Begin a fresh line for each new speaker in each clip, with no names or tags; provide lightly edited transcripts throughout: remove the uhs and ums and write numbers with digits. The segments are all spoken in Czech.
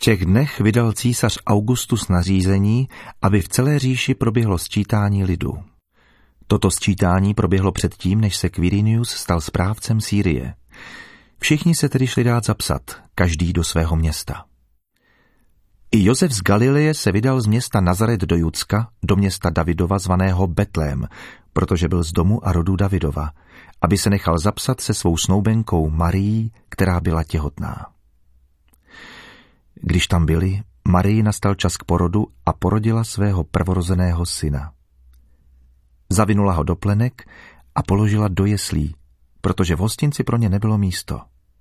těch dnech vydal císař Augustus nařízení, aby v celé říši proběhlo sčítání lidu. Toto sčítání proběhlo předtím, než se Quirinius stal správcem Sýrie. Všichni se tedy šli dát zapsat, každý do svého města. I Josef z Galileje se vydal z města Nazaret do Judska, do města Davidova zvaného Betlém, protože byl z domu a rodu Davidova, aby se nechal zapsat se svou snoubenkou Marií, která byla těhotná. Když tam byli, Marii nastal čas k porodu a porodila svého prvorozeného syna. Zavinula ho do plenek a položila do jeslí, protože v hostinci pro ně nebylo místo.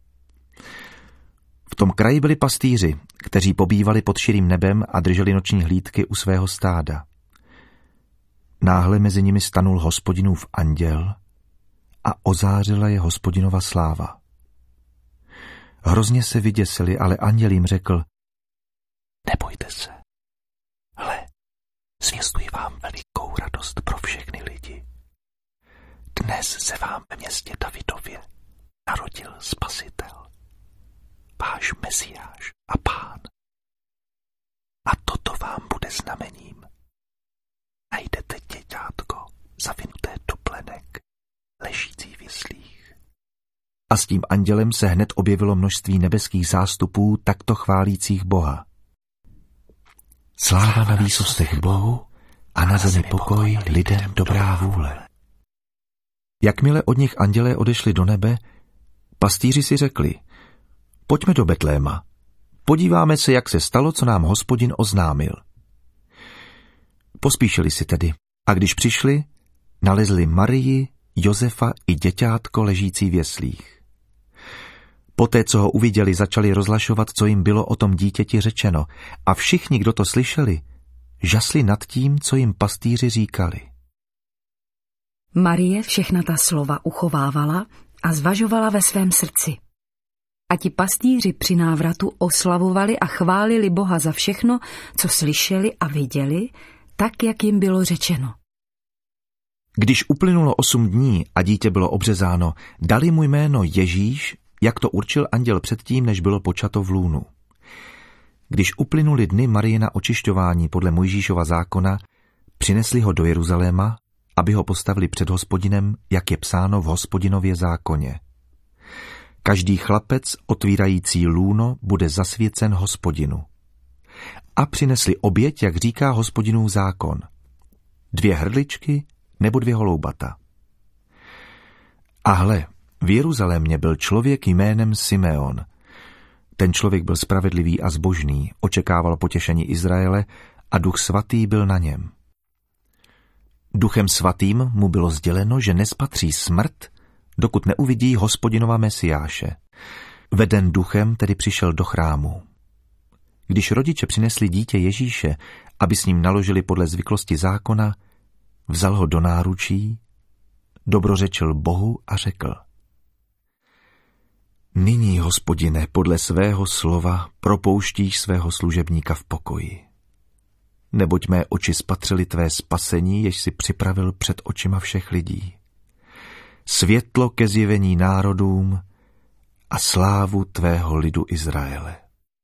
V tom kraji byli pastýři, kteří pobývali pod širým nebem a drželi noční hlídky u svého stáda. Náhle mezi nimi stanul Hospodinův anděl a ozářila je Hospodinova sláva. Hrozně se vyděsili, ale anděl jim řekl: Nebojte se, hle, zvěstuji vám velikou radost pro všechny lidi. Dnes se vám ve městě Davidově narodil Spasitel, váš Mesiáš a Pán. A toto vám bude znamením. Najdete děťátko zavinuté do plenek, ležící v jeslích. A s tím andělem se hned objevilo množství nebeských zástupů takto chválících Boha. Sláva na výsostech Bohu a na zemi pokoj lidem dobrá vůle. Jakmile od nich andělé odešli do nebe, pastýři si řekli: Pojďme do Betléma. Podíváme se, jak se stalo, co nám Hospodin oznámil. Pospíšili si tedy a když přišli, nalezli Marii, Josefa i děťátko ležící v jeslích. Poté, co ho uviděli, začali rozhlašovat, co jim bylo o tom dítěti řečeno, a všichni, kdo to slyšeli, žasli nad tím, co jim pastýři říkali.
Marie všechna ta slova uchovávala a zvažovala ve svém srdci. A ti pastýři při návratu oslavovali a chválili Boha za všechno, co slyšeli a viděli, tak, jak jim bylo řečeno.
Když uplynulo 8 dní a dítě bylo obřezáno, dali mu jméno Ježíš, jak to určil anděl předtím, než bylo počato v lůnu. Když uplynuli dny Marie na očišťování podle Mojžíšova zákona, přinesli ho do Jeruzaléma, aby ho postavili před Hospodinem, jak je psáno v Hospodinově zákoně. Každý chlapec otvírající lůno bude zasvěcen Hospodinu. A přinesli oběť, jak říká Hospodinův zákon. 2 hrdličky nebo 2 holoubata. A hle, v Jeruzalémě byl člověk jménem Simeon. Ten člověk byl spravedlivý a zbožný, očekával potěšení Izraele a Duch svatý byl na něm. Duchem svatým mu bylo sděleno, že nespatří smrt, dokud neuvidí Hospodinova Mesiáše. Veden duchem tedy přišel do chrámu. Když rodiče přinesli dítě Ježíše, aby s ním naložili podle zvyklosti zákona, vzal ho do náručí, dobrořečil Bohu a řekl: Nyní, Hospodine, podle svého slova propouštíš svého služebníka v pokoji. Neboť mé oči spatřily tvé spasení, jež si připravil před očima všech lidí. Světlo ke zjevení národům a slávu tvého lidu Izraele.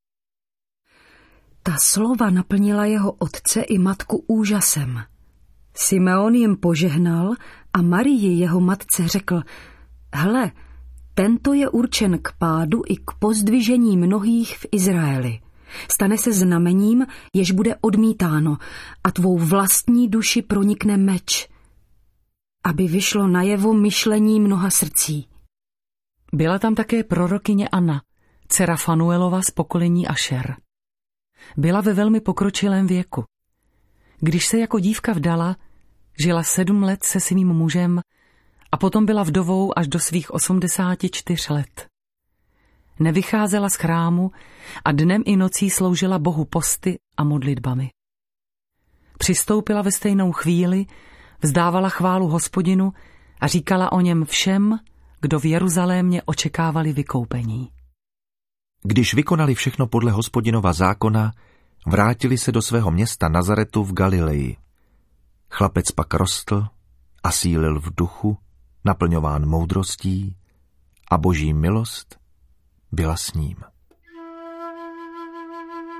Ta slova naplnila jeho otce i matku úžasem. Simeon jim požehnal a Marii, jeho matce, řekl: Hle, tento je určen k pádu i k pozdvižení mnohých v Izraeli. Stane se znamením, jež bude odmítáno, a tvou vlastní duši pronikne meč, aby vyšlo najevo myšlení mnoha srdcí.
Byla tam také prorokyně Anna, dcera Fanuelova z pokolení Ašer. Byla ve velmi pokročilém věku. Když se jako dívka vdala, žila 7 let se svým mužem a potom byla vdovou až do svých 84 let. Nevycházela z chrámu a dnem i nocí sloužila Bohu posty a modlitbami. Přistoupila ve stejnou chvíli, vzdávala chválu Hospodinu a říkala o něm všem, kdo v Jeruzalémě očekávali vykoupení.
Když vykonali všechno podle Hospodinova zákona, vrátili se do svého města Nazaretu v Galileji. Chlapec pak rostl a sílil v duchu, naplňován moudrostí, a Boží milost byla s ním.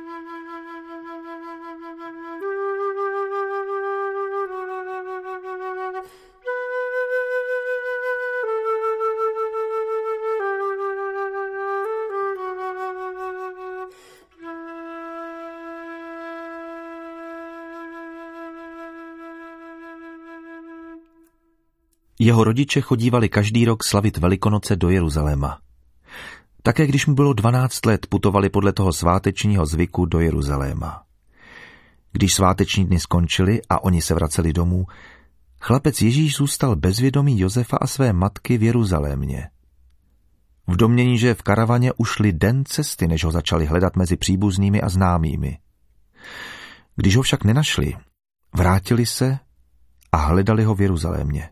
Jeho rodiče chodívali každý rok slavit Velikonoce do Jeruzaléma. Také když mu bylo 12 let, putovali podle toho svátečního zvyku do Jeruzaléma. Když sváteční dny skončily a oni se vraceli domů, chlapec Ježíš zůstal bezvědomý Josefa a své matky v Jeruzalémě. V domnění, že v karavaně ušli den cesty, než ho začali hledat mezi příbuznými a známými. Když ho však nenašli, vrátili se a hledali ho v Jeruzalémě.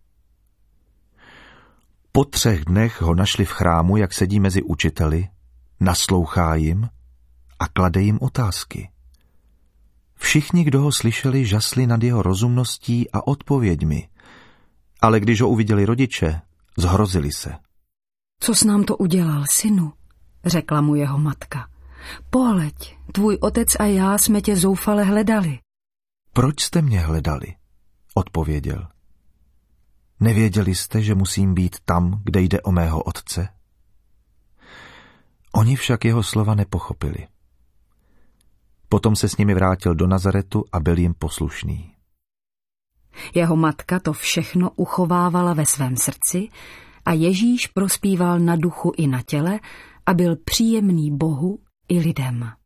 Po 3 dnech ho našli v chrámu, jak sedí mezi učiteli, naslouchá jim a klade jim otázky. Všichni, kdo ho slyšeli, žasli nad jeho rozumností a odpověďmi, ale když ho uviděli rodiče, zhrozili se.
Co jsi nám to udělal, synu? Řekla mu jeho matka. Pohleď, tvůj otec a já jsme tě zoufale hledali.
Proč jste mě hledali? Odpověděl. Nevěděli jste, že musím být tam, kde jde o mého otce? Oni však jeho slova nepochopili. Potom se s nimi vrátil do Nazaretu a byl jim poslušný.
Jeho matka to všechno uchovávala ve svém srdci a Ježíš prospíval na duchu i na těle a byl příjemný Bohu i lidem.